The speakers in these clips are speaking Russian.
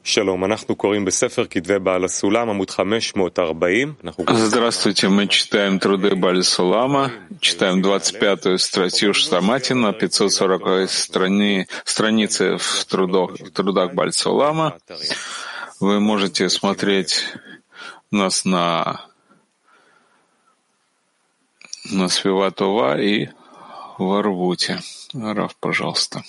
Здравствуйте, мы читаем труды Баали Сулама, читаем 25-ю статью Шамати на 540-й странице в трудах Баали Сулама. Вы можете смотреть нас на Свиватова и в Арвуте. Раф, пожалуйста.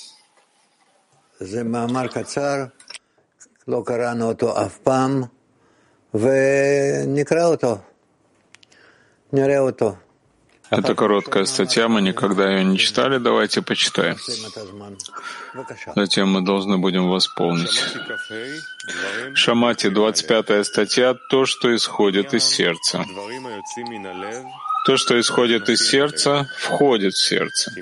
Это короткая статья, мы никогда ее не читали, давайте почитаем. Затем мы должны будем восполнить. Шамати, 25-я статья, то, что исходит из сердца. То, что исходит из сердца, входит в сердце.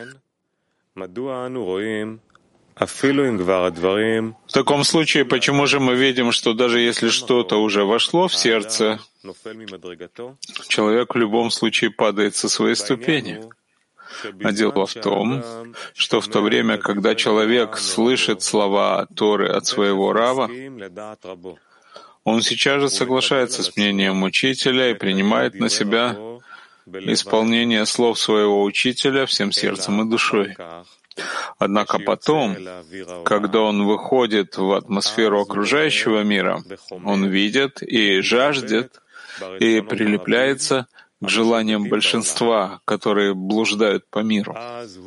В таком случае, почему же мы видим, что даже если что-то уже вошло в сердце, человек в любом случае падает со своей ступени? А дело в том, что в то время, когда человек слышит слова Торы от своего Рава, он сейчас же соглашается с мнением учителя и принимает на себя исполнение слов своего учителя всем сердцем и душой. Однако потом, когда он выходит в атмосферу окружающего мира, он видит и жаждет, и прилепляется к желаниям большинства, которые блуждают по миру.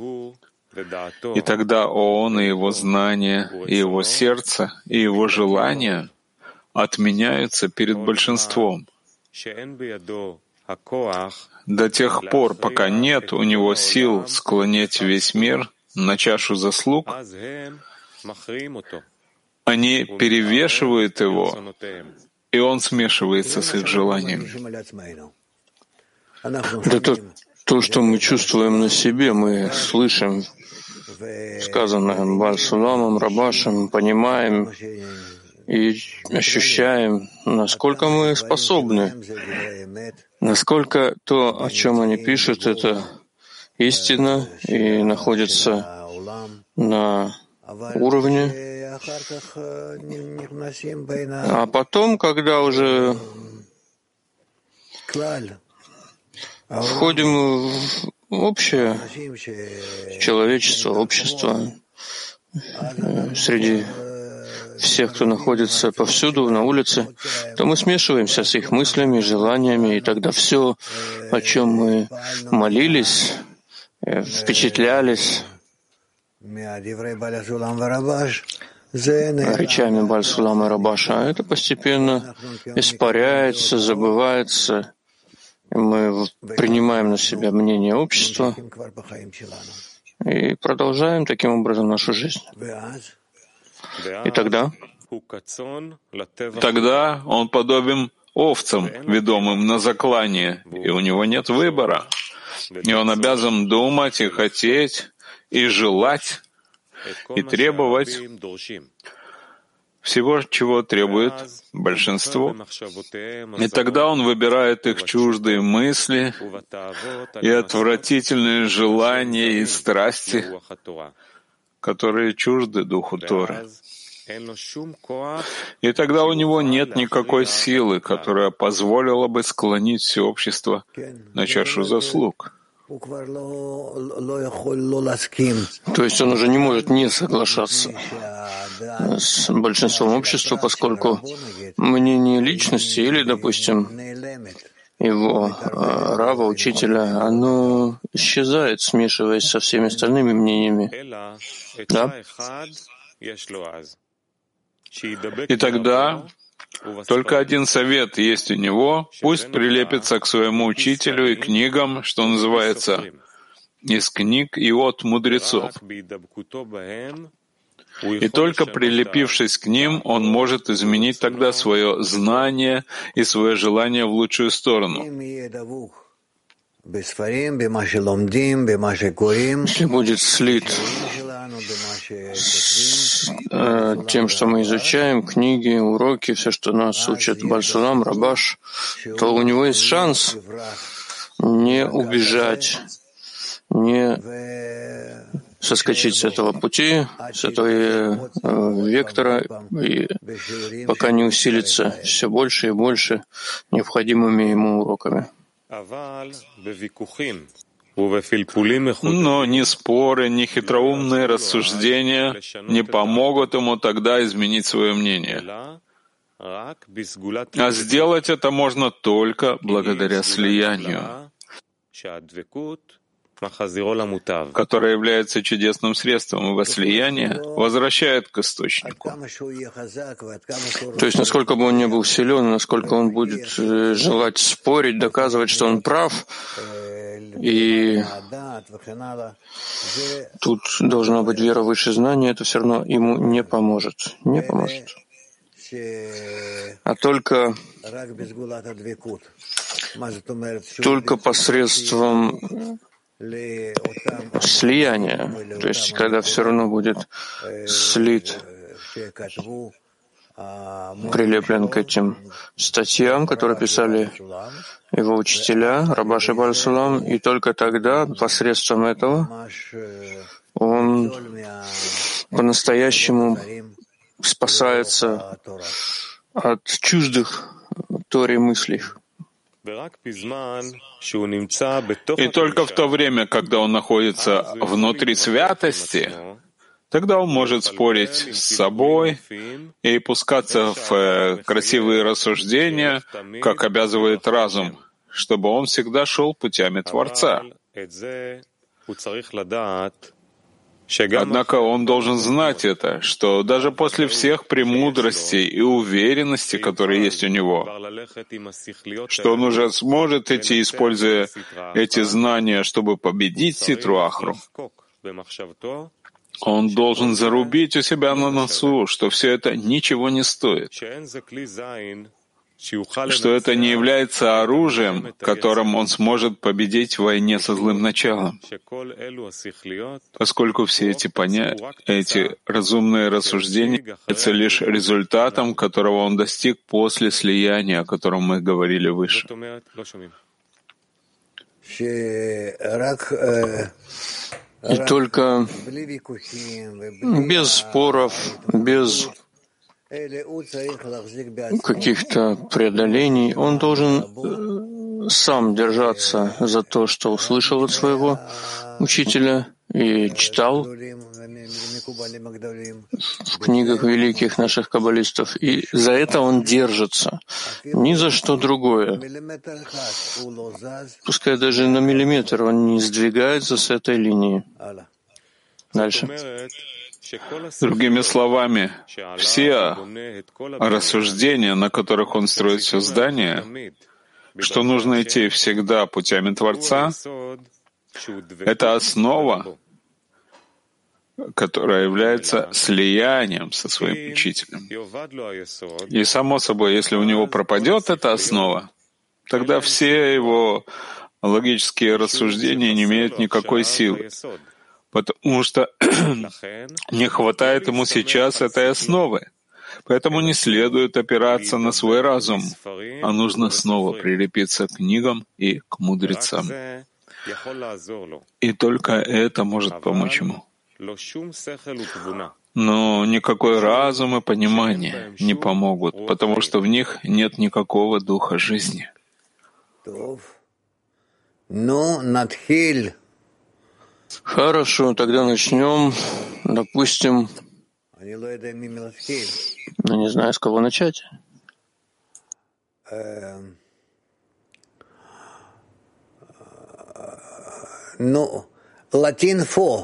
И тогда он и его знания, и его сердце, и его желания отменяются перед большинством. До тех пор, пока нет у него сил склонять весь мир на чашу заслуг, они перевешивают его, и он смешивается с их желанием. То, что мы чувствуем на себе, мы слышим, сказанное Баали Суламом, Рабашем, понимаем и ощущаем, насколько мы способны, насколько то, о чем они пишут, это истина и находится на уровне. А потом, когда уже входим в общее человечество, общество, среди всех, кто находится повсюду, на улице, то мы смешиваемся с их мыслями, желаниями, и тогда все, о чем мы молились, впечатлялись речами Баали Сулама и Рабаша, это постепенно испаряется, забывается, и мы принимаем на себя мнение общества и продолжаем таким образом нашу жизнь. И тогда он подобен овцам, ведомым на заклание, и у него нет выбора. И он обязан думать и хотеть, и желать, и требовать всего, чего требует большинство. И тогда он выбирает их чуждые мысли и отвратительные желания и страсти, которые чужды Духу Торы. И тогда у него нет никакой силы, которая позволила бы склонить все общество на чашу заслуг. То есть он уже не может не соглашаться с большинством общества, поскольку мнение личности или, допустим, его рава, учителя, оно исчезает, смешиваясь со всеми остальными мнениями. Да? И тогда только один совет есть у него, пусть прилепится к своему учителю и книгам, что называется, из книг и от мудрецов. И только прилепившись к ним, он может изменить тогда свое знание и свое желание в лучшую сторону. Если будет слит с тем, что мы изучаем, книги, уроки, все, что нас учат Баали Сулам, Рабаш, то у него есть шанс не убежать, не соскочить с этого пути, с этого вектора, и пока не усилится все больше и больше необходимыми ему уроками. Но ни споры, ни хитроумные рассуждения не помогут ему тогда изменить свое мнение. А сделать это можно только благодаря слиянию, которое является чудесным средством, ибо слияние возвращает к источнику. То есть, насколько бы он не был силен, насколько он будет желать спорить, доказывать, что он прав, и тут должна быть вера выше знания, это все равно ему не поможет. Не поможет. А только посредством слияния, то есть когда все равно будет слит, прилеплен к этим статьям, которые писали его учителя, Раба Шиба аль-Сулам, и только тогда, посредством этого, он по-настоящему спасается от чуждых Торе мыслей. И только в то время, когда он находится внутри святости, тогда он может спорить с собой и пускаться в красивые рассуждения, как обязывает разум, чтобы он всегда шел путями Творца. Однако он должен знать это, что даже после всех премудростей и уверенности, которые есть у него, что он уже сможет идти, используя эти знания, чтобы победить Ситру Ахру, он должен зарубить у себя на носу, что все это ничего не стоит, что это не является оружием, которым он сможет победить в войне со злым началом, поскольку все эти разумные рассуждения являются лишь результатом, которого он достиг после слияния, о котором мы говорили выше. И только без споров, без каких-то преодолений, он должен сам держаться за то, что услышал от своего учителя и читал в книгах великих наших каббалистов, и за это он держится, ни за что другое. Пускай даже на миллиметр он не сдвигается с этой линии. Дальше. Другими словами, все рассуждения, на которых он строит все здание, что нужно идти всегда путями Творца, это основа, которая является слиянием со своим учителем. И само собой, если у него пропадет эта основа, тогда все его логические рассуждения не имеют никакой силы, потому что не хватает ему сейчас этой основы. Поэтому не следует опираться на свой разум, а нужно снова прилепиться к книгам и к мудрецам. И только это может помочь ему. Но никакой разум и понимание не помогут, потому что в них нет никакого духа жизни. Хорошо, тогда начнем. Допустим, не знаю, с кого начать. Latin 4.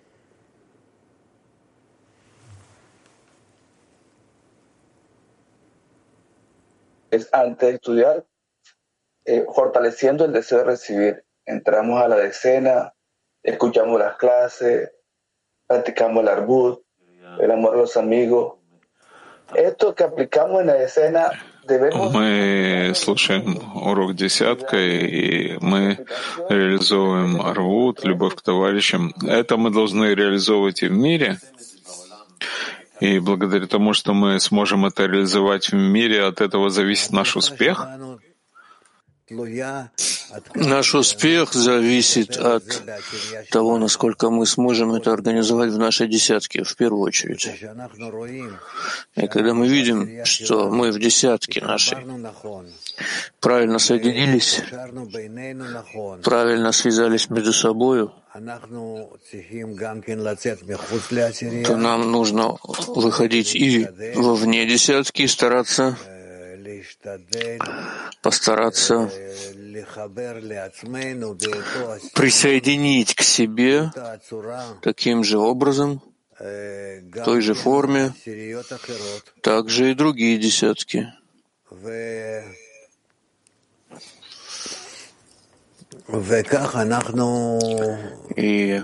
Es antes de estudiar, fortaleciendo el deseo de recibir. Entramos a la decena, escuchamos las clases, practicamos el arbut, el amor a los amigos. Esto que aplicamos en la decena debemos... Мы слушаем урок десятка, и мы реализовываем арвут, любовь к товарищам. Это мы должны реализовывать и в мире. И благодаря тому, что мы сможем это реализовать в мире, от этого зависит наш успех. Наш успех зависит от того, насколько мы сможем это организовать в нашей десятке, в первую очередь. И когда мы видим, что мы в десятке нашей правильно соединились, правильно связались между собой, то нам нужно выходить и вовне десятки и постараться присоединить к себе таким же образом, в той же форме, также и другие десятки. И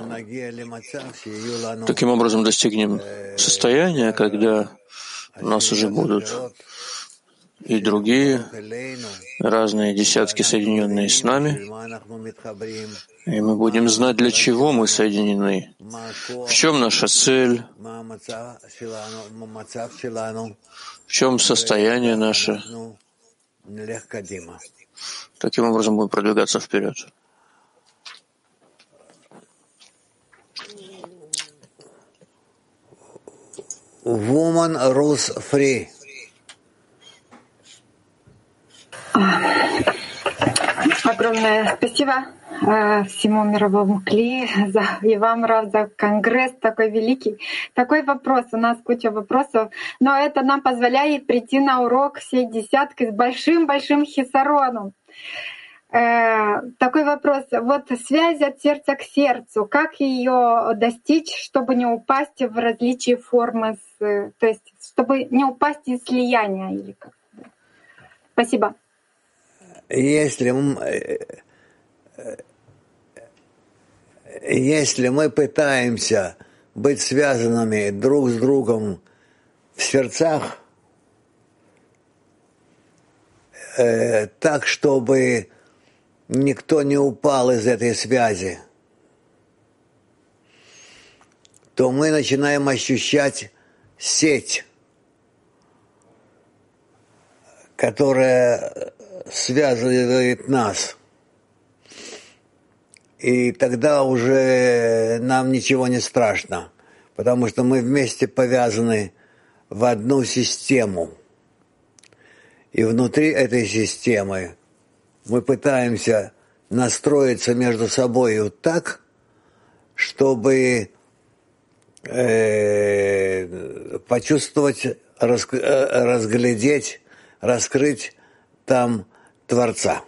таким образом достигнем состояния, когда у нас уже будут и другие разные десятки, соединенные с нами, и мы будем знать, для чего мы соединены, в чем наша цель, в чем состояние наше. Таким образом будем продвигаться вперед. Woman Rules Free. Огромное спасибо всему мировому Кли и вам, Рав, за конгресс такой великий. Такой вопрос, у нас куча вопросов, но это нам позволяет прийти на урок всей десятки с большим-большим хисароном. Такой вопрос. Вот связь от сердца к сердцу, как ее достичь, чтобы не упасть в различие формы, то есть чтобы не упасть из слияния или как? Спасибо. Если мы пытаемся быть связанными друг с другом в сердцах, так, чтобы никто не упал из этой связи, то мы начинаем ощущать сеть, которая связывает нас. И тогда уже нам ничего не страшно, потому что мы вместе повязаны в одну систему. И внутри этой системы мы пытаемся настроиться между собой так, чтобы почувствовать, разглядеть, раскрыть там Творца.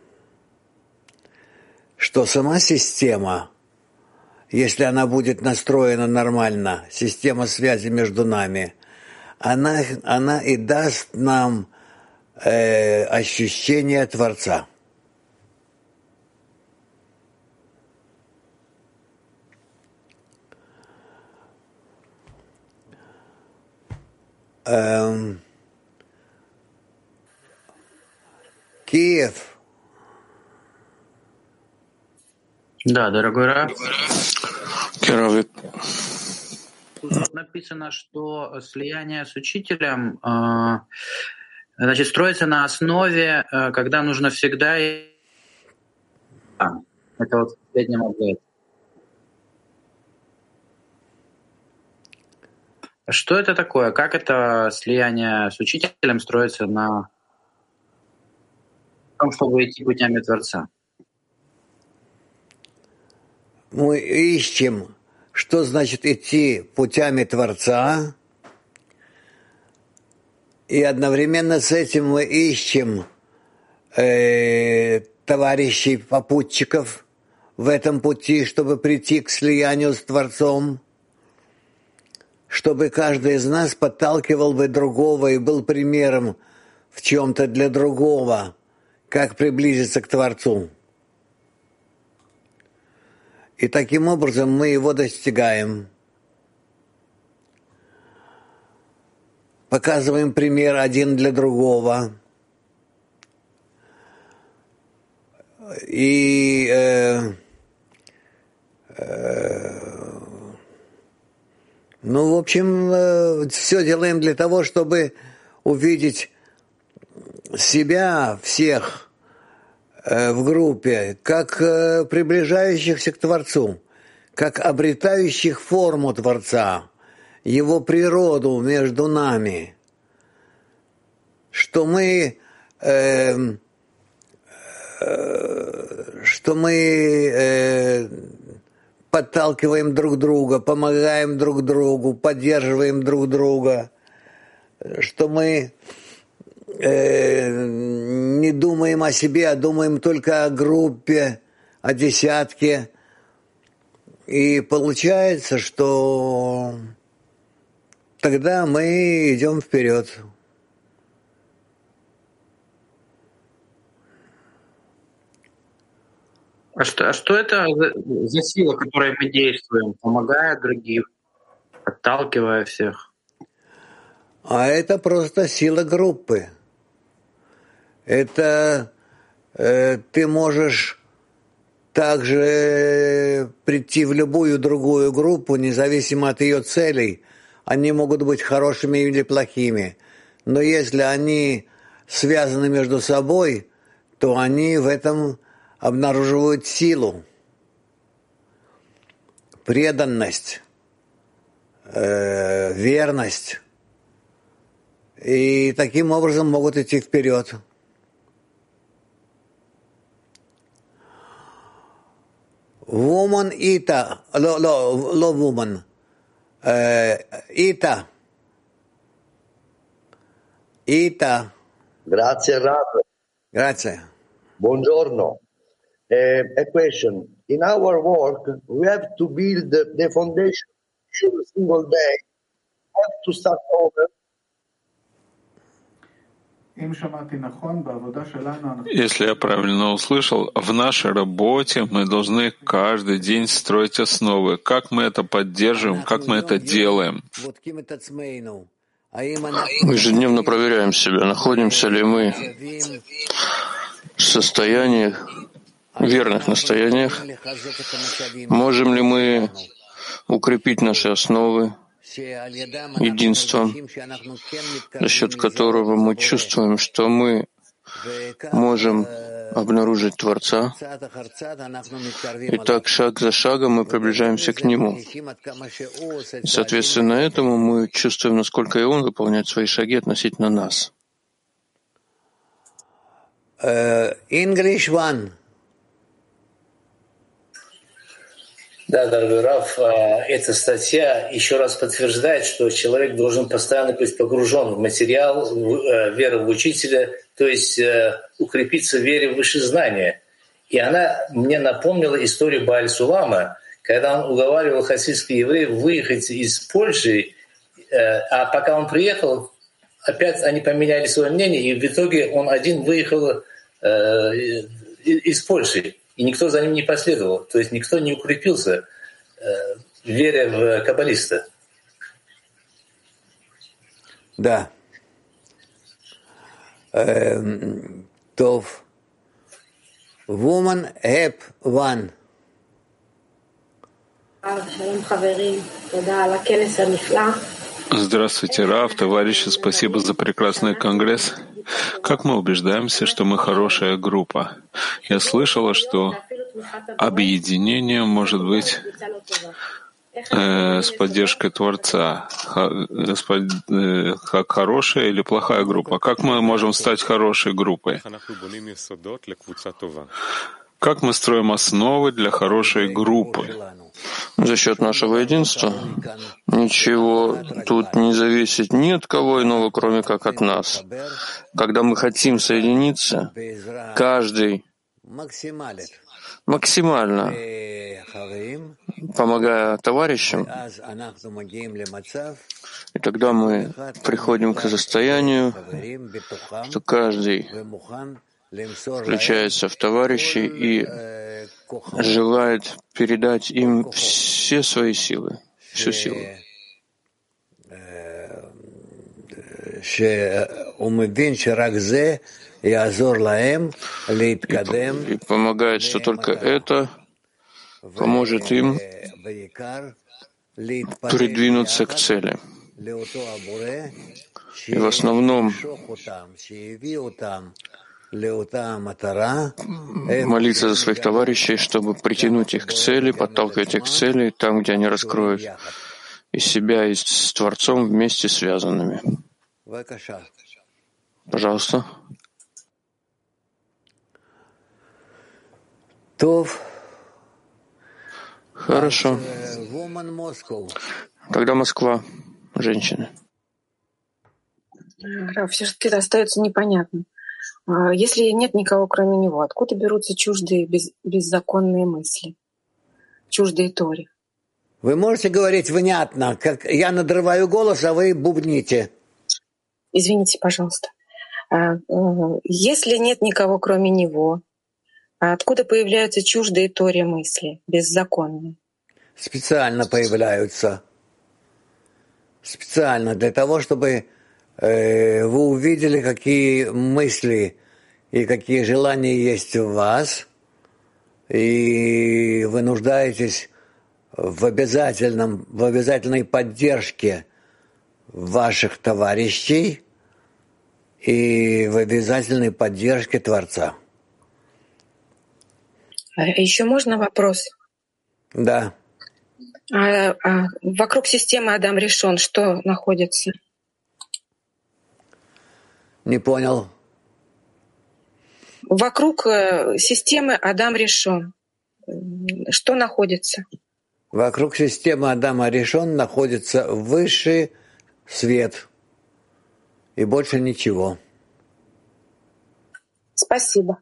Что сама система, если она будет настроена нормально, система связи между нами, она и даст нам ощущение Творца. Киев. Да, дорогой Рав. Керовик. Тут написано, что слияние с учителем значит, строится на основе, когда нужно всегда... Это вот в последнем ответе. Что это такое? Как это слияние с учителем строится на том, чтобы идти путями Творца? Мы ищем, что значит идти путями Творца, и одновременно с этим мы ищем товарищей, попутчиков в этом пути, чтобы прийти к слиянию с Творцом, чтобы каждый из нас подталкивал бы другого и был примером в чем-то для другого, как приблизиться к Творцу. И таким образом мы его достигаем. Показываем пример один для другого. И в общем, все делаем для того, чтобы увидеть себя, всех, в группе, как приближающихся к Творцу, как обретающих форму Творца, Его природу между нами, что мы подталкиваем друг друга, помогаем друг другу, поддерживаем друг друга, что мы не думаем о себе, а думаем только о группе, о десятке. И получается, что тогда мы идем вперед. А что это за сила, которой мы действуем, помогая другим, подталкивая всех? А это просто сила группы. Это ты можешь также прийти в любую другую группу, независимо от ее целей. Они могут быть хорошими или плохими. Но если они связаны между собой, то они в этом обнаруживают силу, преданность, верность. И таким образом могут идти вперед. Woman Ita, lo woman, Ita. Grazie Rav. Grazie. Buongiorno. A question. In our work, we have to build the foundation every single day. We have to start over. Если я правильно услышал, в нашей работе мы должны каждый день строить основы. Как мы это поддерживаем, как мы это делаем? Мы ежедневно проверяем себя, находимся ли мы в состояниях, верных настояниях, можем ли мы укрепить наши основы единством, за счет которого мы чувствуем, что мы можем обнаружить Творца, и так шаг за шагом мы приближаемся к Нему. И, соответственно, этому мы чувствуем, насколько и Он выполняет свои шаги относительно нас. English one. Да, дорогой Рав, эта статья еще раз подтверждает, что человек должен постоянно быть погружен в материал, веру в учителя, то есть укрепиться в вере в высшее знание. И она мне напомнила историю Бааль Сулама, когда он уговаривал хасидских евреев выехать из Польши, а пока он приехал, опять они поменяли свое мнение, и в итоге он один выехал из Польши. И никто за ним не последовал. То есть никто не укрепился в вере в каббалиста. Да. Тов. Woman App One. Здравствуйте, Рав, товарищи, спасибо за прекрасный конгресс. Как мы убеждаемся, что мы хорошая группа? Я слышала, что объединение может быть с поддержкой Творца. Как хорошая или плохая группа? Как мы можем стать хорошей группой? Как мы строим основы для хорошей группы? За счет нашего единства ничего тут не зависит ни от кого иного, кроме как от нас. Когда мы хотим соединиться, каждый максимально помогая товарищам, и тогда мы приходим к состоянию, что каждый включается в товарищей и желает передать им все свои силы, всю силу. И помогает, что только это поможет им придвинуться к цели. И в основном молиться за своих товарищей, чтобы притянуть их к цели, подталкивать их к цели, там, где они раскроют и себя, и с Творцом вместе связанными. Пожалуйста. Хорошо. Тогда Москва, женщины. Все-таки это остается непонятным. Если нет никого, кроме него, откуда берутся чуждые беззаконные мысли, чуждые Торе? Вы можете говорить внятно, как я надрываю голос, а вы бубните. Извините, пожалуйста. Если нет никого, кроме него, откуда появляются чуждые Торе мысли, беззаконные? Специально появляются. Специально для того, чтобы вы увидели, какие мысли и какие желания есть у вас, и вы нуждаетесь в обязательной поддержке ваших товарищей и в обязательной поддержке Творца. Еще можно вопрос? Да. Вокруг системы Адам Ришон что находится? Не понял. Вокруг системы Адам Ришон что находится? Вокруг системы Адама Ришон находится высший свет и больше ничего. Спасибо.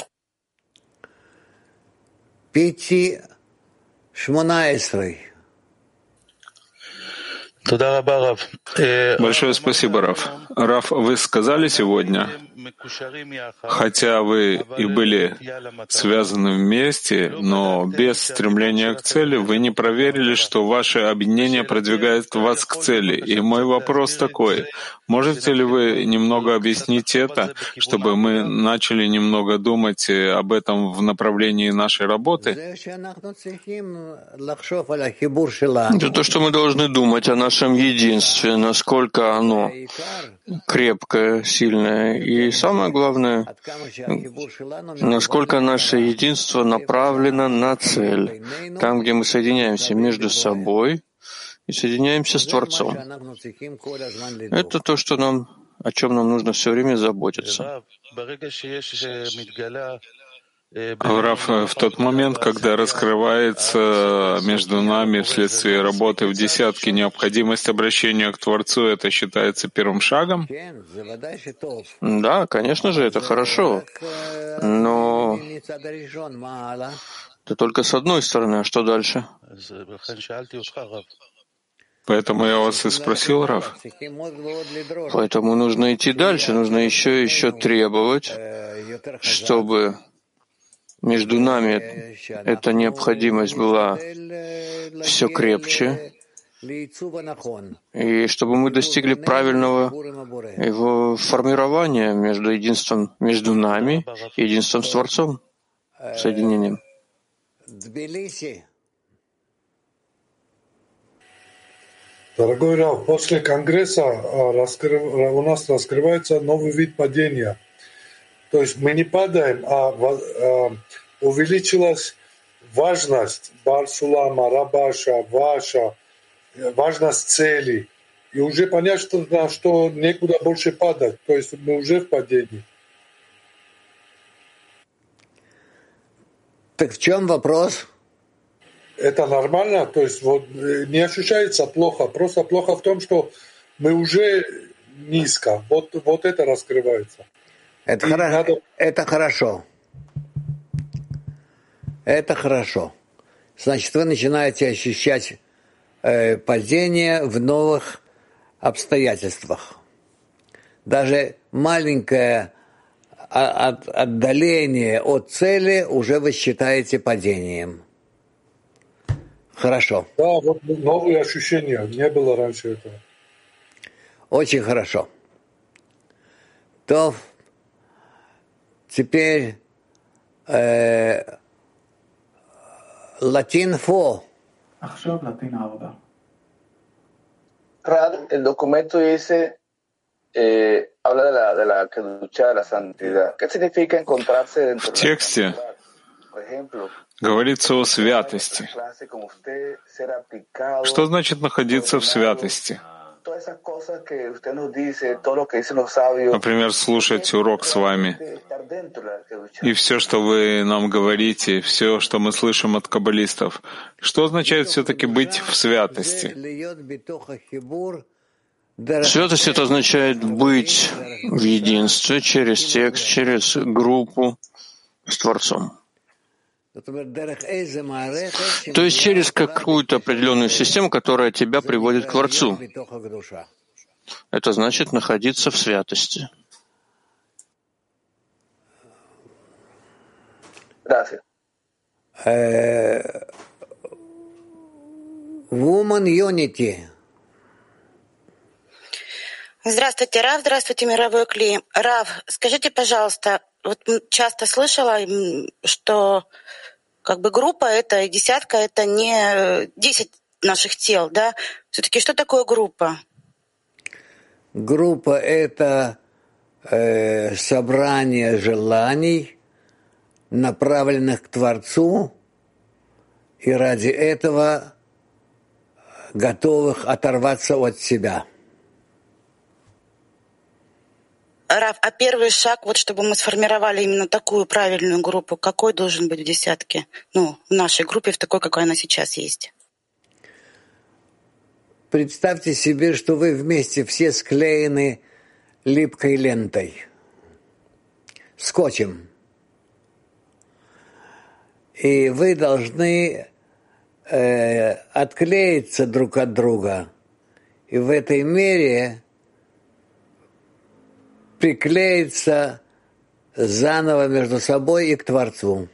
5:18. Большое спасибо, Рав. Рав, вы сказали сегодня, хотя вы и были связаны вместе, но без стремления к цели, вы не проверили, что ваше объединение продвигает вас к цели. И мой вопрос такой: можете ли вы немного объяснить это, чтобы мы начали немного думать об этом в направлении нашей работы? Это то, что мы должны думать о нашем единстве, насколько оно крепкое, сильное, и самое главное, насколько наше единство направлено на цель, там, где мы соединяемся между собой и соединяемся с Творцом. Это то, о чем нам нужно все время заботиться. Рав, в тот момент, когда раскрывается между нами вследствие работы в десятке необходимость обращения к Творцу, это считается первым шагом? Да, конечно же, это хорошо. Но это только с одной стороны, а что дальше? Поэтому я вас и спросил, Рав. Поэтому нужно идти дальше, нужно еще и еще требовать, чтобы между нами эта необходимость была все крепче, и чтобы мы достигли правильного его формирования между единством между нами и единством с Творцом, соединением. Дорогой Рав, после Конгресса у нас раскрывается новый вид падения. То есть мы не падаем, а увеличилась важность Бар-Сулама, Рабаша, ваша, важность цели. И уже понятно, что некуда больше падать. То есть мы уже в падении. Так в чем вопрос? Это нормально? То есть вот не ощущается плохо. Просто плохо в том, что мы уже низко. Вот это раскрывается. Это хорошо. Это хорошо. Значит, вы начинаете ощущать падение в новых обстоятельствах. Даже маленькое отдаление от цели уже вы считаете падением. Хорошо. Да, вот новые ощущения. Не было раньше этого. Очень хорошо. То теперь Latin 4. Rad, el documento dice habla de la kedushá, de la santidad. ¿Qué significa encontrarse dentro В de la тексте santidad? Por ejemplo, говорится о святости. clase con usted, ser aplicado, Что значит находиться в ordenado, святости? todas esas cosas que usted nos dice, todo lo que dicen los sabios, Например, слушать урок с вами. estar dentro de la kedushá. И все, что вы нам говорите, все, что мы слышим от каббалистов, что означает все-таки быть в святости? Святость — это означает быть в единстве через текст, через группу с Творцом. То есть через какую-то определенную систему, которая тебя приводит к Творцу. Это значит находиться в святости. Woman Unity. Здравствуйте, Рав, здравствуйте, мировой Кли. Рав, скажите, пожалуйста, вот часто слышала, что как бы группа это и десятка это не 10 наших тел, да? Все-таки что такое группа? Группа — это собрание желаний, направленных к Творцу, и ради этого готовых оторваться от себя. Рав, а первый шаг, вот чтобы мы сформировали именно такую правильную группу, какой должен быть в десятке? Ну, в нашей группе, в такой, какой она сейчас есть. Представьте себе, что вы вместе все склеены липкой лентой, скотчем. И вы должны отклеиться друг от друга. И в этой мере приклеиться заново между собой и к Творцу.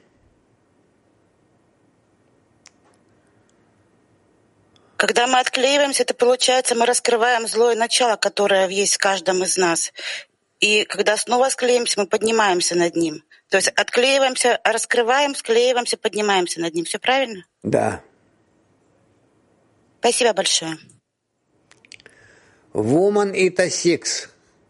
Когда мы отклеиваемся, это получается, мы раскрываем злое начало, которое есть в каждом из нас. И когда снова склеимся, мы поднимаемся над ним. То есть отклеиваемся, раскрываем, склеиваемся, поднимаемся над ним. Все правильно? Да. Спасибо большое. Woman it a six.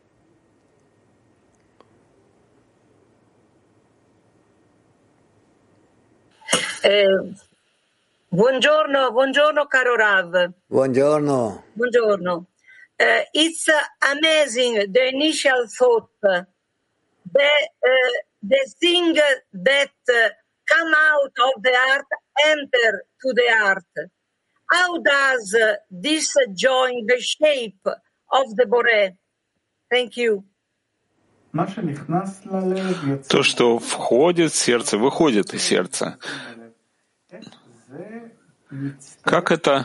Buongiorno caro Rav. Buongiorno. Buongiorno. It's amazing the initial thought, the thing that come out of the heart enter to the heart. How does this join the shape of the Boré? Thank you. То, что входит в сердце, выходит из сердца. Как это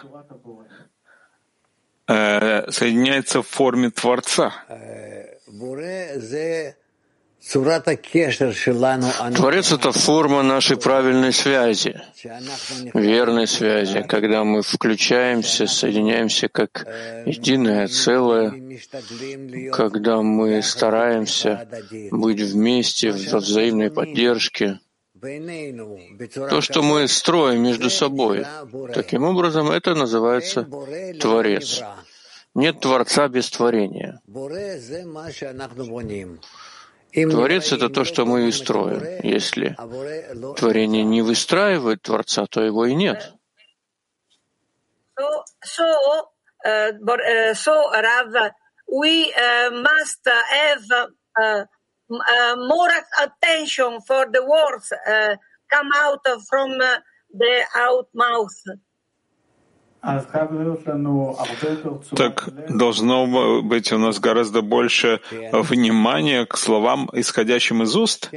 соединяется в форме Творца? Творец — это форма нашей правильной связи, верной связи, когда мы включаемся, соединяемся как единое целое, когда мы стараемся быть вместе во взаимной поддержке. То, что мы строим между собой, таким образом, это называется Творец. Нет Творца без творения. Творец — это то, что мы и строим. Если творение не выстраивает Творца, то его и нет. Rav, we must have more attention for the words come out from the out mouth. Так должно быть у нас гораздо больше внимания к словам, исходящим из уст.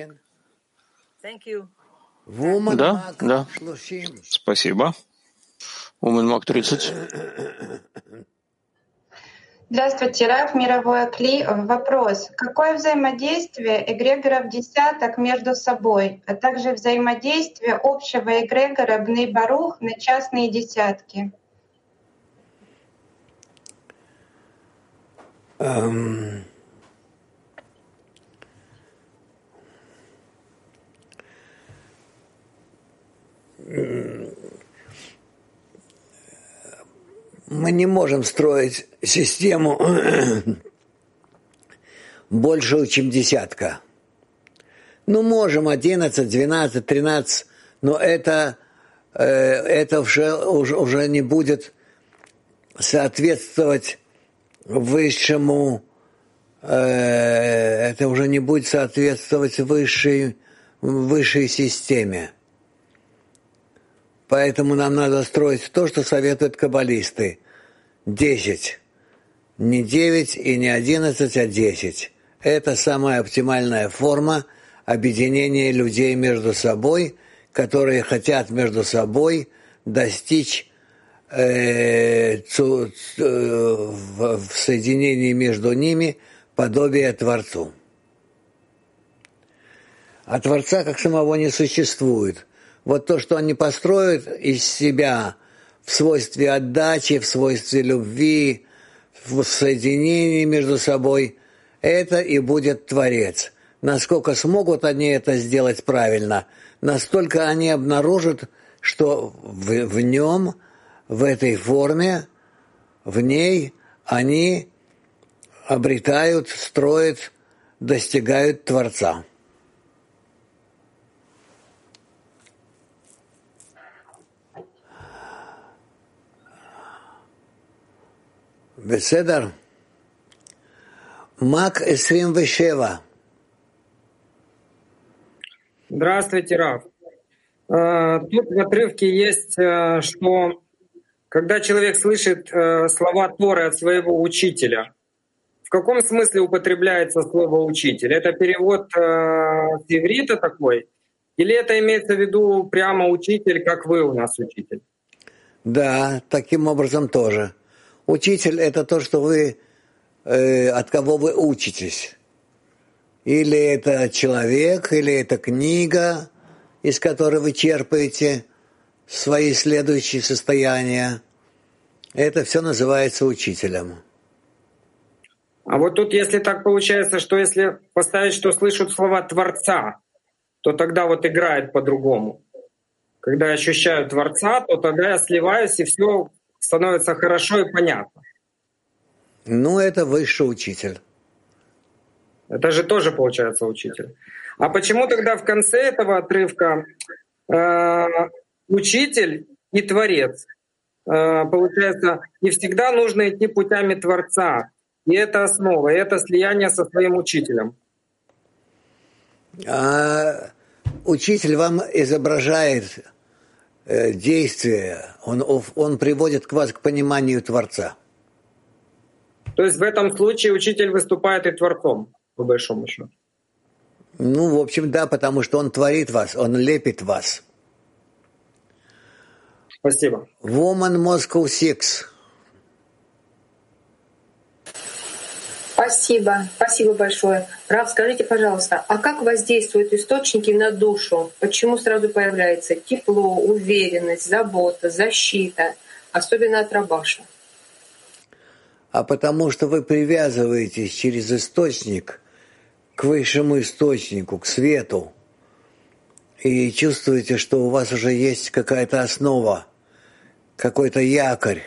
Да, да. Спасибо. Уменмак 30. Здравствуйте, Рав, мировой Акли. Вопрос. Какое взаимодействие эгрегоров десяток между собой, а также взаимодействие общего эгрегора Бней Барух на частные десятки? Мы не можем строить систему больше, чем десятка. Ну, можем 11, 12, 13, но это уже не будет соответствовать высшему, это уже не будет соответствовать высшей системе. Поэтому нам надо строить то, что советуют каббалисты. 10. Не 9 и не 11, а 10. Это самая оптимальная форма объединения людей между собой, которые хотят между собой достичь в соединении между ними подобия Творцу. А Творца как самого не существует. Вот то, что они построят из себя в свойстве отдачи, в свойстве любви, в соединении между собой, это и будет Творец. Насколько смогут они это сделать правильно, настолько они обнаружат, что в нем, в этой форме, в ней они обретают, строят, достигают Творца. Беседер. Мак 27. Здравствуйте, Рав. Тут в отрывке есть, что когда человек слышит слова Торы от своего учителя, в каком смысле употребляется слово «учитель»? Это перевод с иврита такой? Или это имеется в виду прямо учитель, как вы у нас учитель? Да, таким образом тоже. Учитель — это то, что вы, от кого вы учитесь. Или это человек, или это книга, из которой вы черпаете свои следующие состояния. Это все называется учителем. А вот тут, если так получается, что если поставить, что слышат слова Творца, то тогда вот играет по-другому. Когда я ощущаю Творца, то тогда я сливаюсь, и все становится хорошо и понятно. Ну, это высший учитель. Это же тоже получается учитель. А почему тогда в конце этого отрывка учитель и Творец? Получается, не всегда нужно идти путями Творца. И это основа, и это слияние со своим учителем. Учитель вам изображает действие, он приводит вас к пониманию Творца. То есть в этом случае учитель выступает и Творцом, по большому счету. Ну, в общем, да, потому что он творит вас, он лепит вас. Спасибо. Woman Moscow 6. Спасибо большое. Рав, скажите, пожалуйста, а как воздействуют источники на душу? Почему сразу появляется тепло, уверенность, забота, защита, особенно от Рабаша? А потому что вы привязываетесь через источник к высшему источнику, к свету, и чувствуете, что у вас уже есть какая-то основа, какой-то якорь,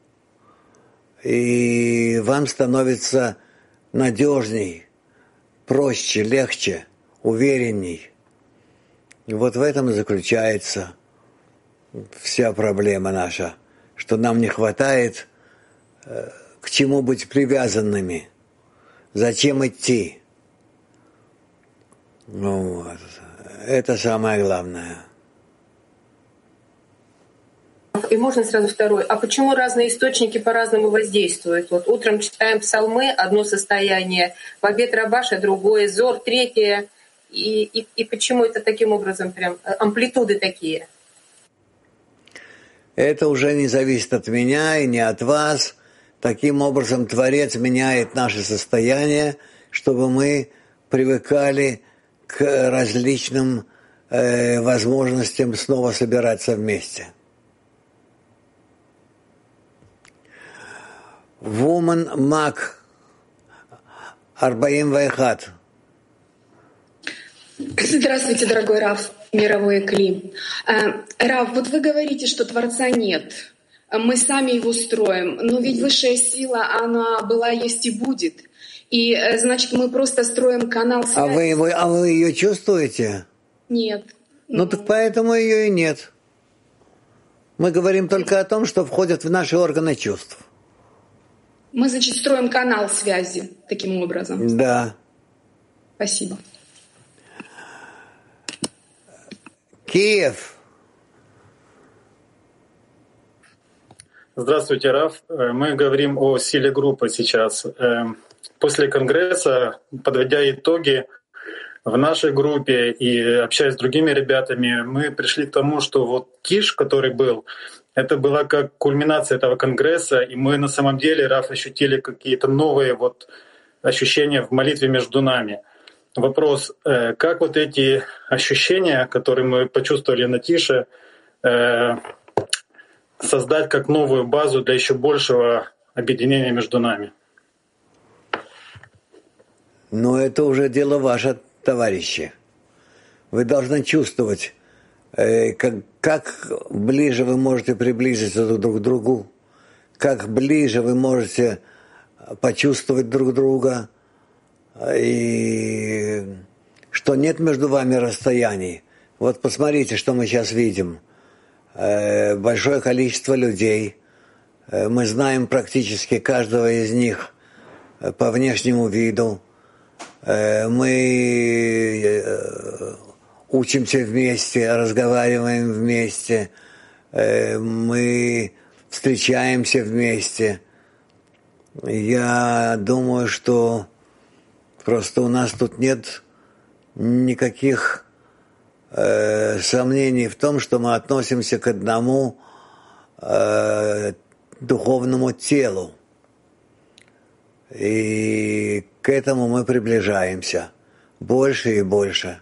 и вам становится надежней, проще, легче, уверенней. И вот в этом и заключается вся проблема наша, что нам не хватает к чему быть привязанными, зачем идти. Ну вот, это самое главное. И можно сразу второй. А почему разные источники по-разному воздействуют? Вот утром читаем псалмы, одно состояние, в обед Рабаша другое, Зор третье. И почему это таким образом, прям амплитуды такие? Это уже не зависит от меня и не от вас. Таким образом, Творец меняет наше состояние, чтобы мы привыкали к различным возможностям снова собираться вместе. Woman Mac 41. Здравствуйте, дорогой Рав, мировой Кли. Рав, вот вы говорите, что Творца нет. Мы сами его строим. Но ведь высшая сила, она была, есть и будет. И, значит, мы просто строим канал связи. А вы ее чувствуете? Нет. Ну так поэтому ее и нет. Мы говорим только о том, что входит в наши органы чувств. Мы, значит, строим канал связи таким образом. Да. Спасибо. Киев. Здравствуйте, Раф. Мы говорим о силе группы сейчас. После Конгресса, подводя итоги, в нашей группе и общаясь с другими ребятами, мы пришли к тому, что вот Киш, который был, это была как кульминация этого Конгресса, и мы на самом деле, Раф, ощутили какие-то новые вот ощущения в молитве между нами. Вопрос, как вот эти ощущения, которые мы почувствовали на Тише, создать как новую базу для еще большего объединения между нами? Но это уже дело ваше, товарищи. Вы должны чувствовать, как ближе вы можете приблизиться друг к другу, как ближе вы можете почувствовать друг друга, и что нет между вами расстояний. Вот посмотрите, что мы сейчас видим. Большое количество людей. Мы знаем практически каждого из них по внешнему виду. Мы учимся вместе, разговариваем вместе, мы встречаемся вместе. Я думаю, что просто у нас тут нет никаких сомнений в том, что мы относимся к одному духовному телу. И к этому мы приближаемся больше и больше.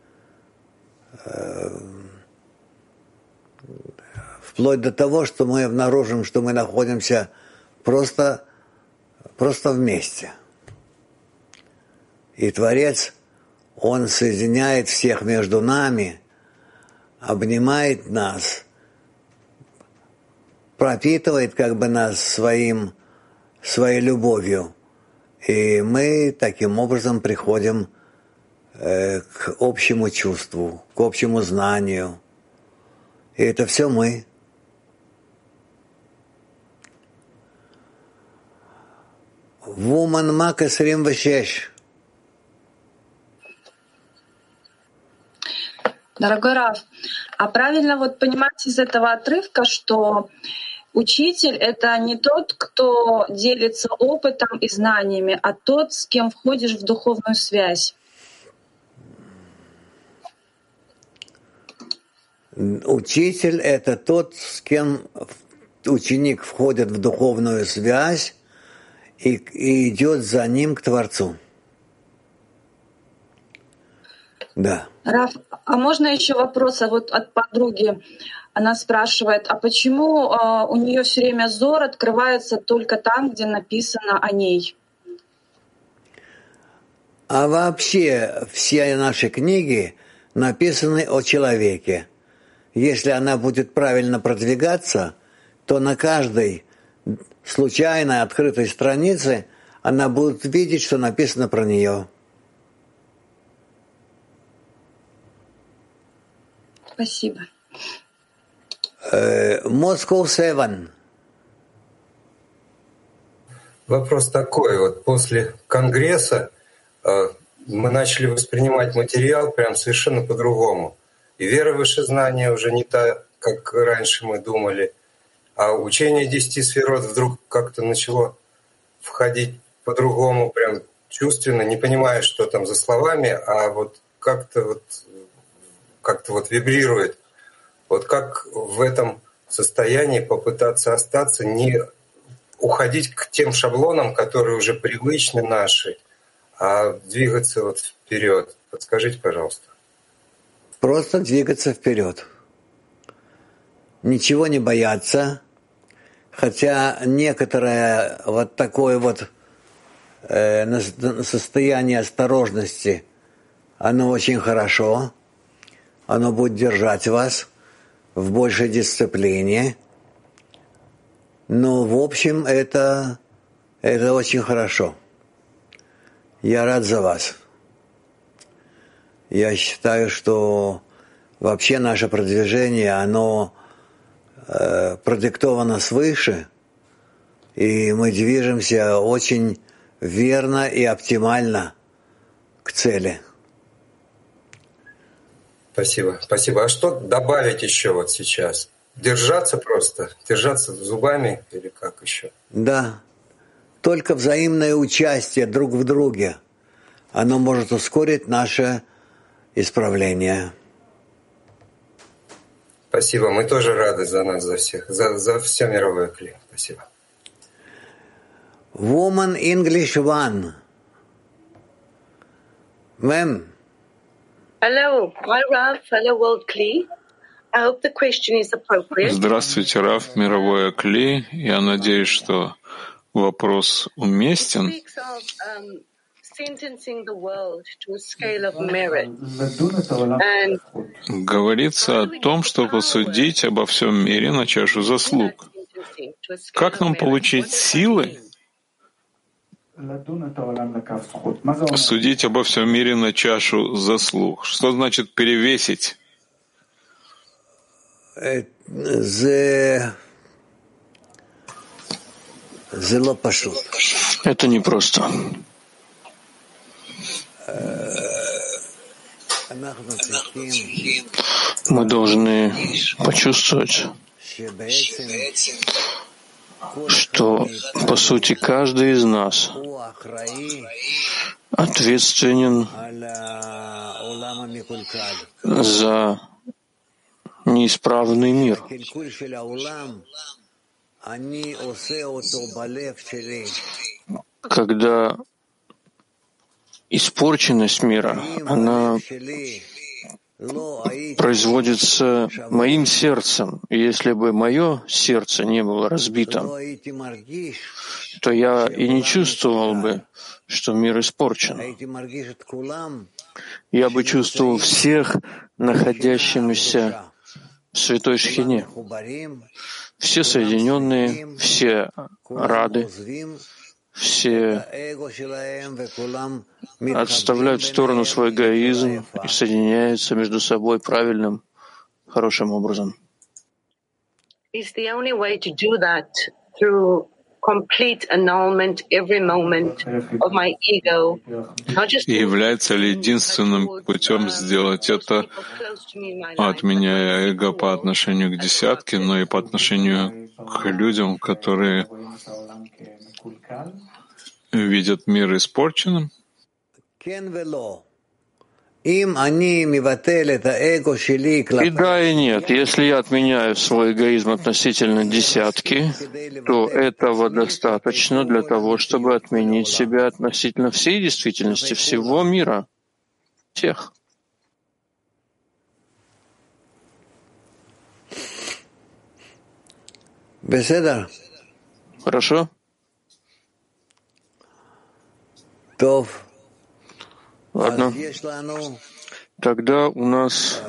Вплоть до того, что мы обнаружим, что мы находимся просто вместе. И Творец, Он соединяет всех между нами, обнимает нас, пропитывает как бы нас своей любовью. И мы таким образом приходим к общему чувству, к общему знанию. И это все мы. Вуман Мак 26. Дорогой Рав, а правильно вот понимать из этого отрывка, что учитель — это не тот, кто делится опытом и знаниями, а тот, с кем входишь в духовную связь? Учитель — это тот, с кем ученик входит в духовную связь и идет за ним к Творцу. Да. Раф, а можно еще вопрос вот от подруги? Она спрашивает, а почему у нее все время зор открывается только там, где написано о ней? А вообще все наши книги написаны о человеке. Если она будет правильно продвигаться, то на каждой случайной открытой странице она будет видеть, что написано про нее. Спасибо. Moscow 7. Вопрос такой. Вот после Конгресса мы начали воспринимать материал прям совершенно по-другому. И вера в высшее знание уже не та, как раньше мы думали. А учение 10 сферот вдруг как-то начало входить по-другому, прям чувственно, не понимая, что там за словами, а вот как-то вибрирует. Вот как в этом состоянии попытаться остаться, не уходить к тем шаблонам, которые уже привычны наши, а двигаться вот вперед. Подскажите, пожалуйста. Просто двигаться вперед. Ничего не бояться, хотя некоторое вот такое вот состояние осторожности, оно очень хорошо, оно будет держать вас в большей дисциплине, но в общем это очень хорошо. Я рад за вас. Я считаю, что вообще наше продвижение, оно продиктовано свыше, и мы движемся очень верно и оптимально к цели. Спасибо, спасибо. А что добавить еще вот сейчас? Держаться просто? Держаться зубами или как еще? Да, только взаимное участие друг в друге, оно может ускорить наше исправление. Спасибо, мы тоже рады за нас, за всех, за все мировое кли. Спасибо. Woman English One. Ma'am. Hello, hi Rav, hello World Kli. I hope the question is appropriate. Здравствуйте, Рав, мировое Кли. Я надеюсь, что вопрос уместен. Говорится о том, что посудить обо всем мире на чашу заслуг. Как нам получить силы судить обо всем мире на чашу заслуг? Что значит перевесить? Это непросто. Мы должны почувствовать, что, по сути, каждый из нас ответственен за неисправный мир. Когда испорченность мира, она производится моим сердцем. И если бы мое сердце не было разбито, то я и не чувствовал бы, что мир испорчен. Я бы чувствовал всех находящимися в Святой Шхине. Все соединенные, все рады, все отставляют в сторону свой эгоизм и соединяются между собой правильным, хорошим образом. И является ли единственным путем сделать это, отменяя эго по отношению к десятке, но и по отношению к людям, которые видят мир испорченным? И да, и нет. Если я отменяю свой эгоизм относительно десятки, то этого достаточно для того, чтобы отменить себя относительно всей действительности, всего мира, всех. Хорошо? Ладно. Тогда у нас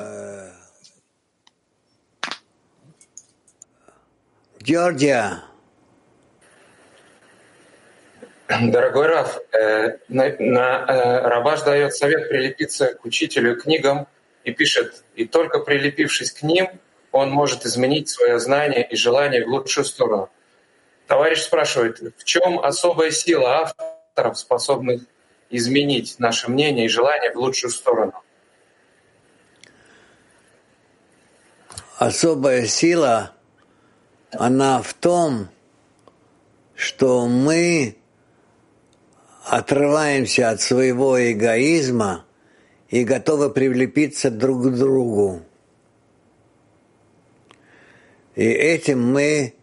Георгия. Дорогой Рав, Рабаш дает совет прилепиться к учителю и книгам и пишет, и только прилепившись к ним, он может изменить свое знание и желание в лучшую сторону. Товарищ спрашивает, в чем особая сила авторов, способных изменить наше мнение и желание в лучшую сторону? Особая сила, она в том, что мы отрываемся от своего эгоизма и готовы прилепиться друг к другу. И этим мы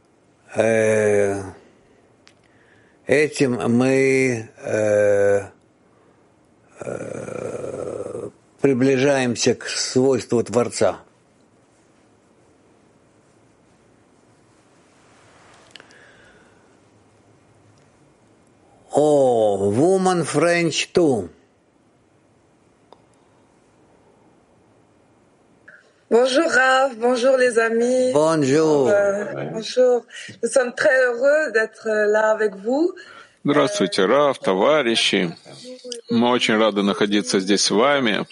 приближаемся к свойству Творца. О, Woman French too. Bonjour Rav, bonjour les amis. Bonjour. Bonjour. Nous sommes très heureux d'être là avec vous. Здравствуйте, Рав, товарищи. Мы очень рады находиться здесь с вами.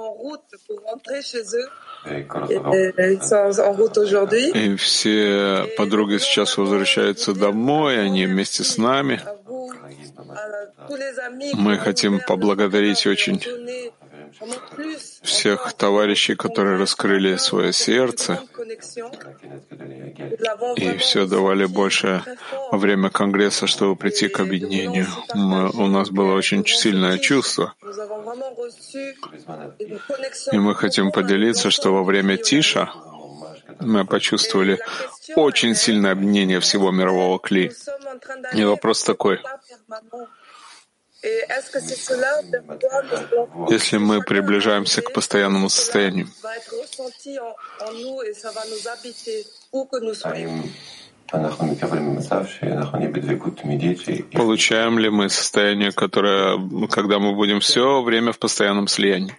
И все подруги сейчас возвращаются домой, они вместе с нами. Мы хотим поблагодарить очень всех товарищей, которые раскрыли свое сердце и все давали больше во время Конгресса, чтобы прийти к объединению. У нас было очень сильное чувство. И мы хотим поделиться, что во время Тиша мы почувствовали очень сильное объединение всего мирового кли. И вопрос такой. Если мы приближаемся к постоянному состоянию, получаем ли мы состояние, которое, когда мы будем все время в постоянном слиянии?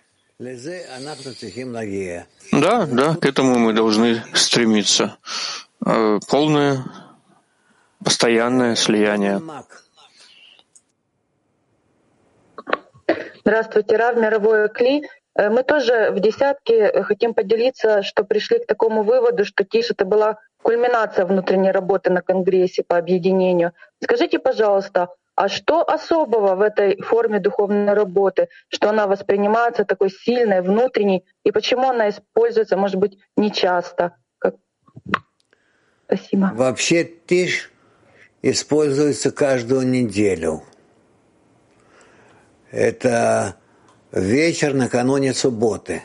Да, к этому мы должны стремиться. Полное, постоянное слияние. Здравствуйте, Рав, мировое кли. Мы тоже в десятке хотим поделиться, что пришли к такому выводу, что Тиш — это была кульминация внутренней работы на Конгрессе по объединению. Скажите, пожалуйста, а что особого в этой форме духовной работы, что она воспринимается такой сильной, внутренней, и почему она используется, может быть, нечасто? Спасибо. Вообще Тиш используется каждую неделю. Это вечер накануне субботы,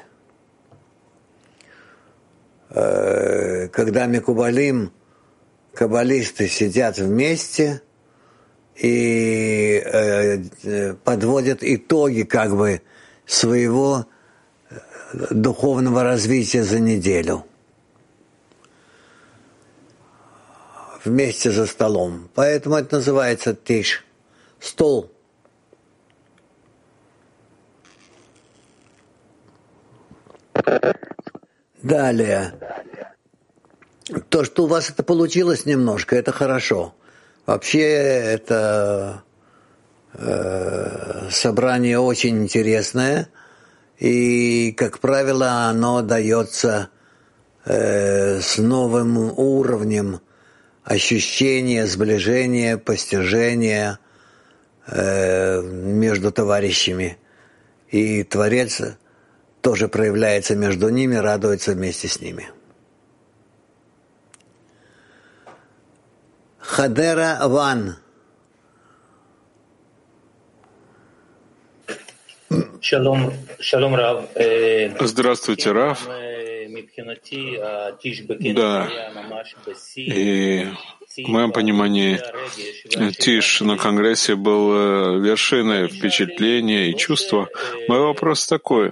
когда микубалим, каббалисты сидят вместе и подводят итоги своего духовного развития за неделю вместе за столом. Поэтому это называется Тиш, стол. Далее. То, что у вас это получилось немножко, это хорошо. Вообще это собрание очень интересное, и, как правило, оно дается с новым уровнем ощущения, сближения, постижения между товарищами. И Творец тоже проявляется между ними, радуется вместе с ними. Хадера Ван. Здравствуйте, Рав. Да, и в моем понимании Тиш на Конгрессе был вершиной впечатления и чувства. Мой вопрос такой.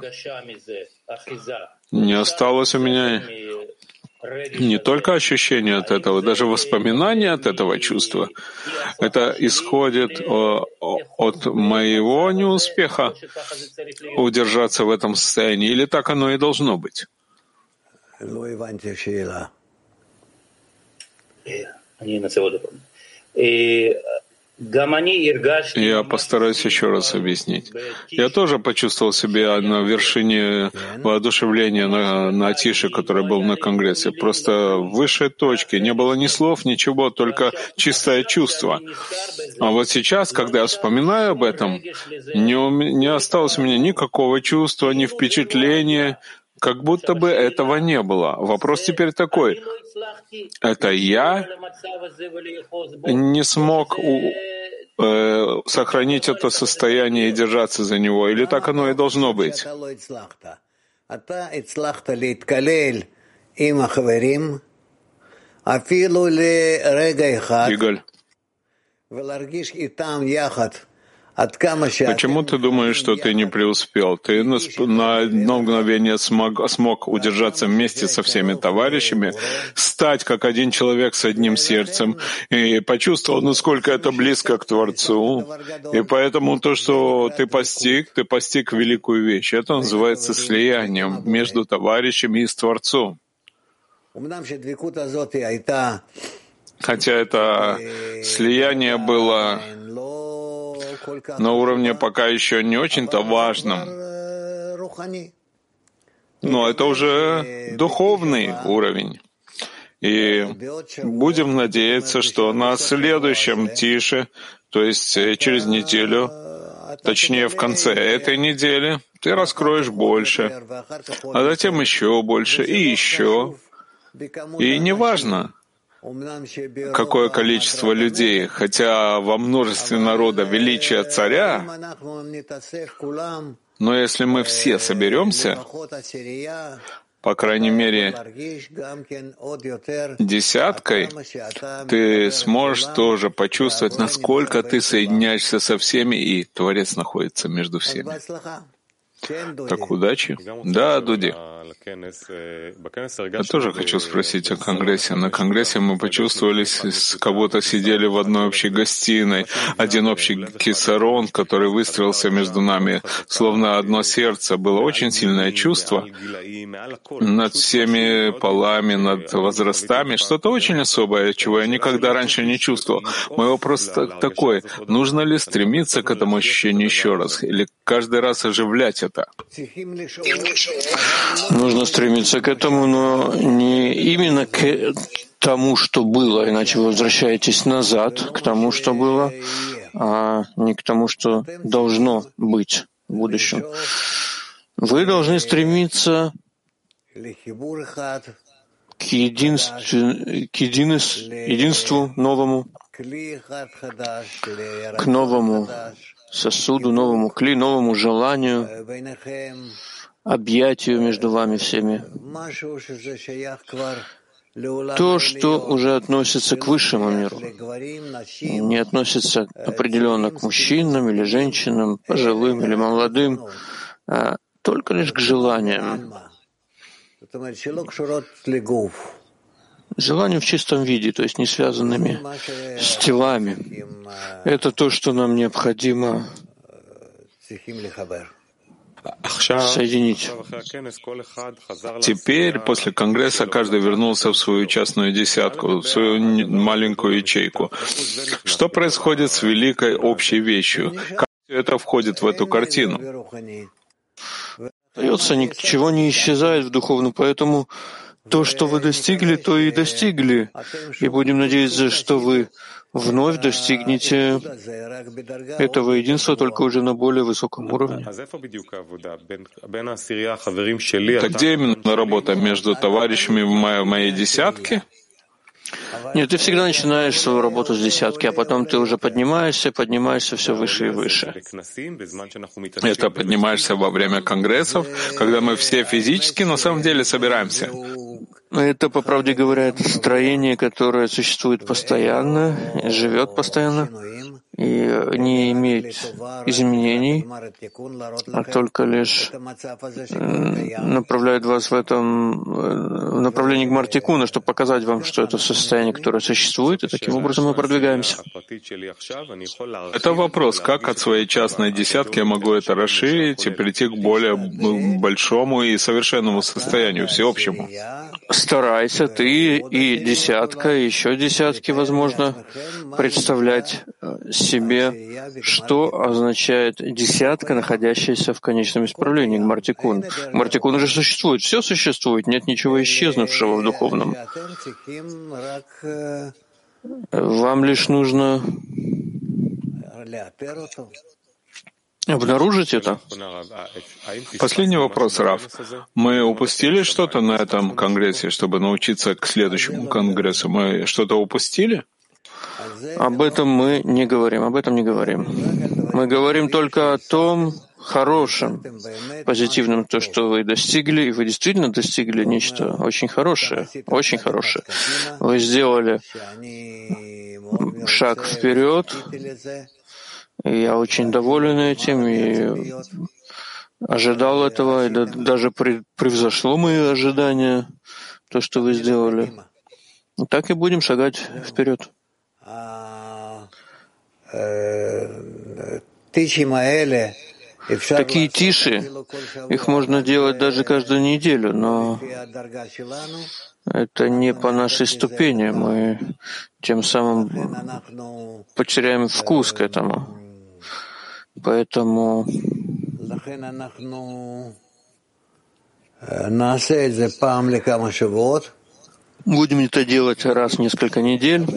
Не осталось у меня не только ощущение от этого, даже воспоминания от этого чувства. Это исходит от моего неуспеха удержаться в этом состоянии, или так оно и должно быть? Я постараюсь еще раз объяснить. Я тоже почувствовал себя на вершине воодушевления на Тише, который был на Конгрессе. Просто в высшей точке. Не было ни слов, ничего, только чистое чувство. А вот сейчас, когда я вспоминаю об этом, не осталось у меня никакого чувства, ни впечатления, как будто бы этого не было. Вопрос теперь такой. Это я не смог сохранить это состояние и держаться за него, или так оно и должно быть? Игаль. Почему ты думаешь, что ты не преуспел? Ты на одно мгновение смог удержаться вместе со всеми товарищами, стать как один человек с одним сердцем, и почувствовал, насколько это близко к Творцу. И поэтому то, что ты постиг великую вещь. Это называется слиянием между товарищами и с Творцом. Хотя это слияние было на уровне пока еще не очень-то важном. Но это уже духовный уровень. И будем надеяться, что на следующем тише, то есть через неделю, точнее в конце этой недели, ты раскроешь больше, а затем еще больше и еще. И неважно, какое количество людей, хотя во множестве народа величие царя, но если мы все соберемся, по крайней мере, десяткой, ты сможешь тоже почувствовать, насколько ты соединяешься со всеми, и Творец находится между всеми. Так, удачи. Да, Дуди. Я тоже хочу спросить о Конгрессе. На Конгрессе мы почувствовали, как будто сидели в одной общей гостиной, один общий кисарон, который выстроился между нами, словно одно сердце. Было очень сильное чувство над всеми полами, над возрастами. Что-то очень особое, чего я никогда раньше не чувствовал. Мой вопрос такой: нужно ли стремиться к этому ощущению еще раз, или каждый раз оживлять это? Нужно стремиться к этому, но не именно к тому, что было, иначе вы возвращаетесь назад к тому, что было, а не к тому, что должно быть в будущем. Вы должны стремиться к единству новому, к новому сосуду, новому кли, новому желанию, объятию между вами всеми. То, что уже относится к высшему миру, не относится определенно к мужчинам или женщинам, пожилым или молодым, а только лишь к желаниям. Желания в чистом виде, то есть не связанными с телами. Это то, что нам необходимо соединить. Теперь, после Конгресса, каждый вернулся в свою частную десятку, в свою маленькую ячейку. Что происходит с великой общей вещью? Как все это входит в эту картину? Остается, ничего не исчезает в духовном, поэтому то, что вы достигли, то и достигли. И будем надеяться, что вы вновь достигнете этого единства, только уже на более высоком уровне. Так где именно работа между товарищами в моей десятке? Нет, ты всегда начинаешь свою работу с десятки, а потом ты уже поднимаешься все выше и выше. Это поднимаешься во время конгрессов, когда мы все физически на самом деле собираемся. Это, по правде говоря, это строение, которое существует постоянно, живет постоянно и не имеет изменений, а только лишь направляет вас в этом направлении к Мартикуна, чтобы показать вам, что это состояние, которое существует, и таким образом мы продвигаемся. Это вопрос, как от своей частной десятки я могу это расширить и прийти к более большому и совершенному состоянию, всеобщему. Старайся ты и десятка, и еще десятки, возможно, представлять себе, что означает десятка, находящаяся в конечном исправлении, Гмартикун. Гмартикун уже существует, все существует, нет ничего исчезнувшего в духовном. Вам лишь нужно обнаружить это. Последний вопрос, Рав. Мы упустили что-то на этом конгрессе, чтобы научиться к следующему конгрессу? Мы что-то упустили? Об этом мы не говорим, Мы говорим только о том хорошем, позитивном, то, что вы достигли, и вы действительно достигли нечто очень хорошее, очень хорошее. Вы сделали шаг вперед. Я очень доволен этим и ожидал этого, и даже превзошло мои ожидания, то, что вы сделали. И так и будем шагать вперед. Такие тиши, их можно делать даже каждую неделю, но это не по нашей ступени. Мы тем самым потеряем вкус к этому. Поэтому будем это делать раз в несколько недель.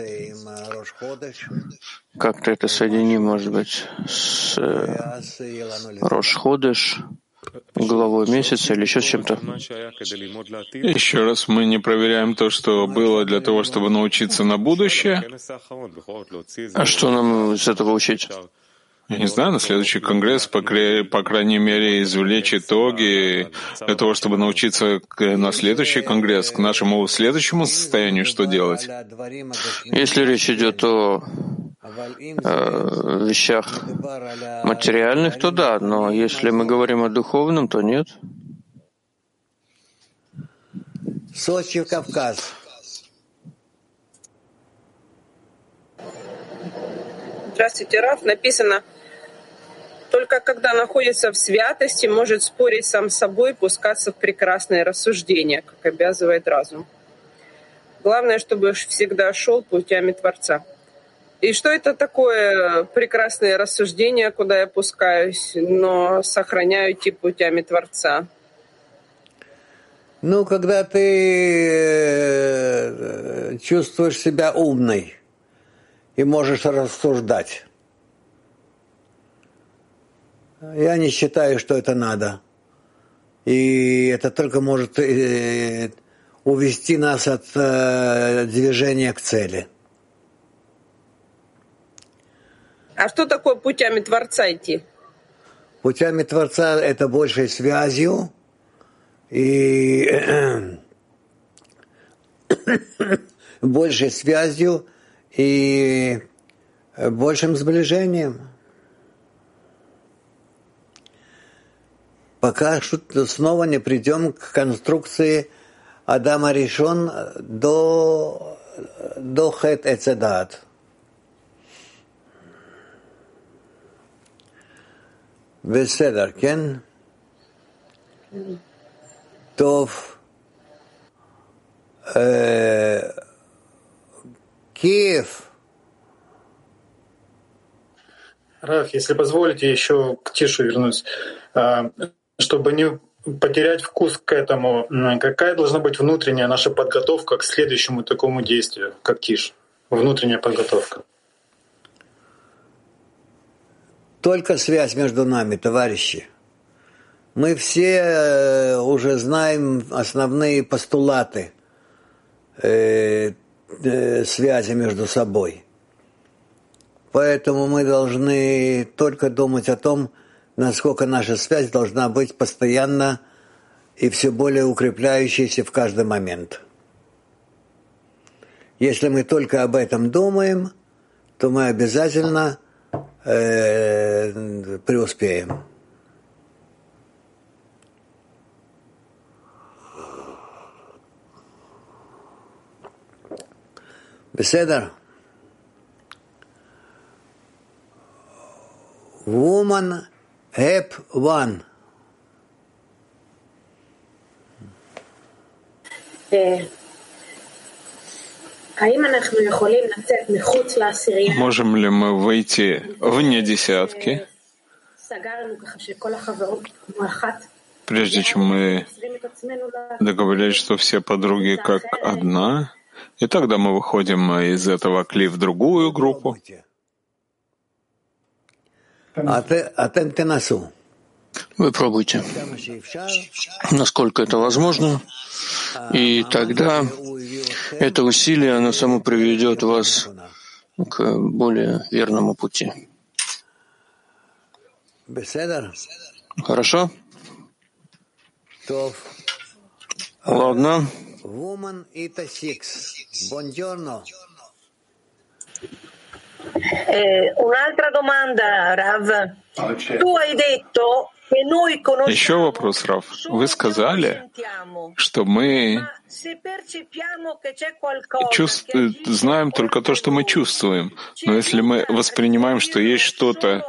Как-то это соединим, может быть, с Рош Ходеш, главой месяца или еще с чем-то. Еще раз, мы не проверяем то, что было для того, чтобы научиться на будущее. А что нам из этого учить? Я не знаю, на следующий конгресс, по крайней мере, извлечь итоги для того, чтобы научиться на следующий конгресс, к нашему следующему состоянию, что делать. Если речь идет о вещах материальных, то да, но если мы говорим о духовном, то нет. Сочи, Кавказ. Здравствуйте, Раф. Написано: только когда находится в святости, может спорить сам с собой, пускаться в прекрасные рассуждения, как обязывает разум. Главное, чтобы всегда шел путями Творца. И что это такое прекрасные рассуждения, куда я пускаюсь, но сохраняю идти путями Творца? Ну, когда ты чувствуешь себя умной и можешь рассуждать. Я не считаю, что это надо. И это только может увести нас от движения к цели. А что такое путями Творца идти? Путями Творца — это большей связью и большей связью и большим сближением. Пока снова не придем к конструкции Адама Ришон до Хет Эцедат. בסדר, כן? טוב. Киев. Раф, если позволите, еще к Тишу вернусь. Чтобы не потерять вкус к этому, какая должна быть внутренняя наша подготовка к следующему такому действию, как Тиш? Внутренняя подготовка. Только связь между нами, товарищи. Мы все уже знаем основные постулаты связи между собой. Поэтому мы должны только думать о том, насколько наша связь должна быть постоянно и все более укрепляющейся в каждый момент. Если мы только об этом думаем, то мы обязательно преуспеем. Беседа. Woman App One. Можем ли мы выйти вне десятки, прежде чем мы договорились, что все подруги как одна, и тогда мы выходим из этого кли в другую группу? Вы пробуйте, насколько это возможно, и тогда это усилие, оно само приведет вас к более верному пути. Хорошо? Ладно. Un'altra domanda, Rav. Tu hai detto che noi conosciamo. Еще вопрос, Рав. Вы сказали, что мы знаем только то, что мы чувствуем. Но если мы воспринимаем, что есть что-то,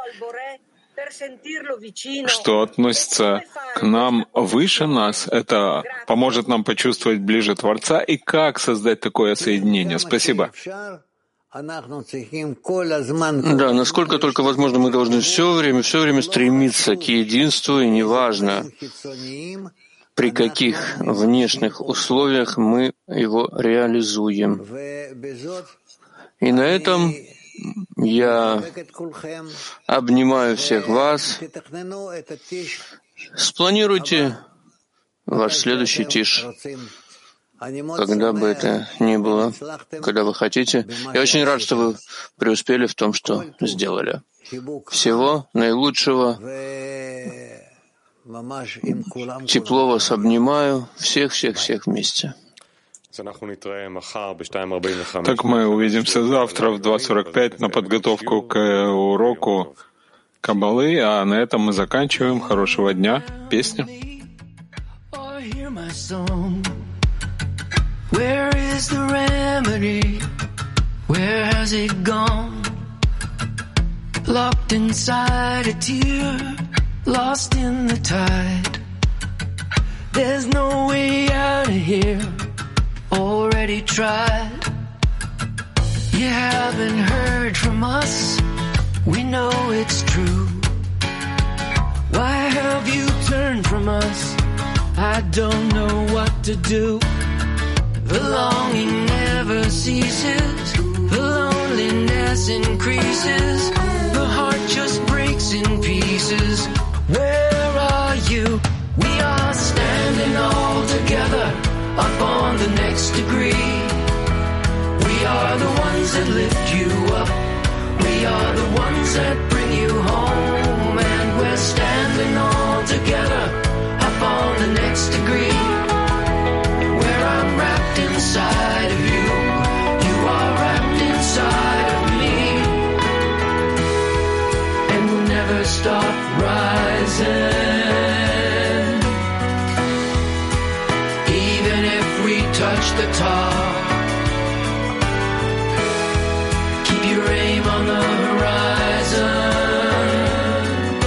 что относится к нам выше нас, это поможет нам почувствовать ближе Творца. И как создать такое соединение? Спасибо. Да, насколько только возможно, мы должны все время стремиться к единству, и неважно, при каких внешних условиях мы его реализуем. И на этом я обнимаю всех вас. Спланируйте ваш следующий тиш, когда бы это ни было, когда вы хотите. Я очень рад, что вы преуспели в том, что сделали. Всего наилучшего. Тепло вас обнимаю. Всех вместе. Так мы увидимся завтра в 2:45 на подготовку к уроку Каббалы, а на этом мы заканчиваем. Хорошего дня. Песня. Where is the remedy? Where has it gone? Locked inside a tear, lost in the tide. There's no way out of here, already tried. You haven't heard from us, we know it's true. Why have you turned from us? I don't know what to do. The longing never ceases, the loneliness increases, the heart just breaks in pieces. Where are you? We are standing all together up on the next degree. We are the ones that lift you up, we are the ones that bring you home, and we're standing all together up on the next degree. I'm wrapped inside of you, you are wrapped inside of me, and we'll never stop rising, even if we touch the top. Keep your aim on the horizon,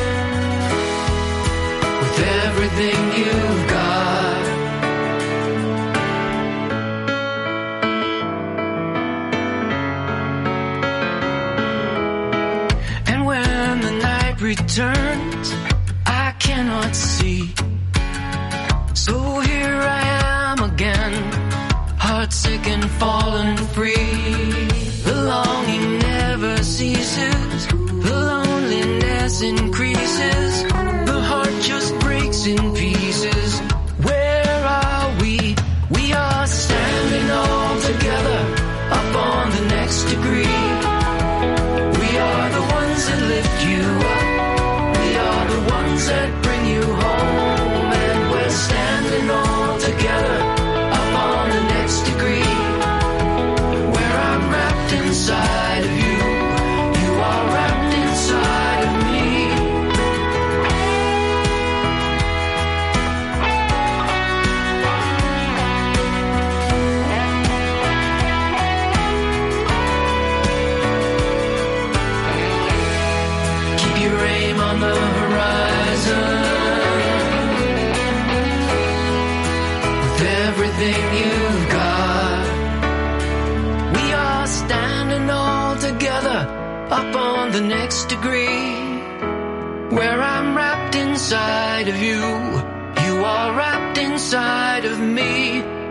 with everything you've got. Returns, I cannot see. So here I am again, heartsick and fallen free. The longing never ceases, the loneliness increases, the heart just breaks in pieces. Where are we? We are standing all together up on the next degree. We are the ones that lift you up, the ones that bring you home, and we're standing all together up on the next degree, where I'm wrapped inside of you, you are wrapped inside of me. Keep your aim on the horizon, with everything you've got. We are standing all together up on the next degree, where I'm wrapped inside of you, you are wrapped inside of me.